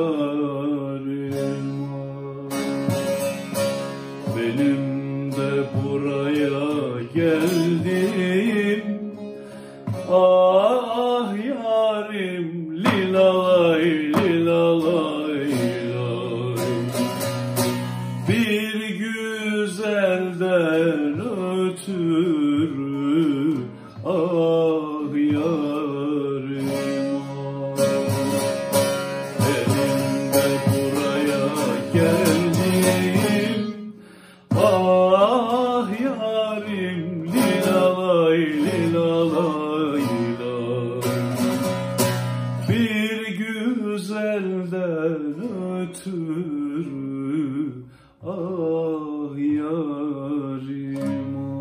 Benim de buraya geldim, ah yarim, lilalay lilalay lay. Bir güzelden ötürü, ah yarim, benim de buraya geldim, ah yarim, lilalay lilalay lay. Bir güzelden ötürü, ah yarim,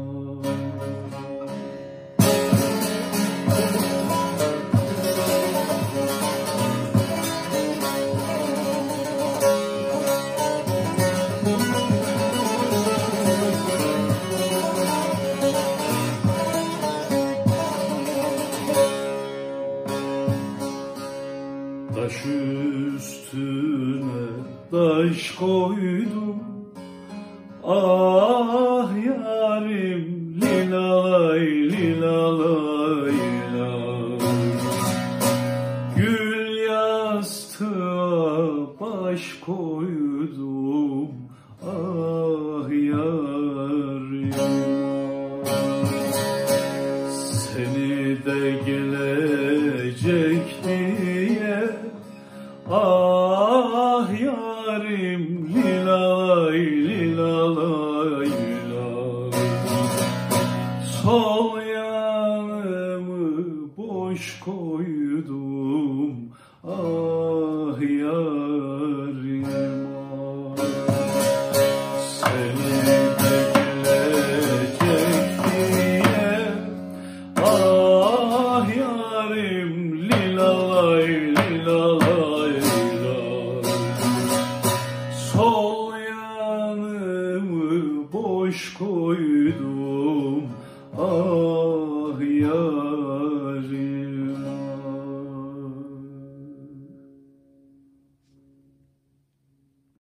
taş üstüne taş koydum, ah yarim, lilalay lilalay lay. Gül yastığa baş koydum, ah yarim. Seni de gelecek diye, ah yarim, lilalay lilalay lay. Sol yanımı boş koydum, ah yarim, seni de gelecek diye, ah yarim, lilalay lilalay lay. Sol yanımı boş koydum, ah yarim.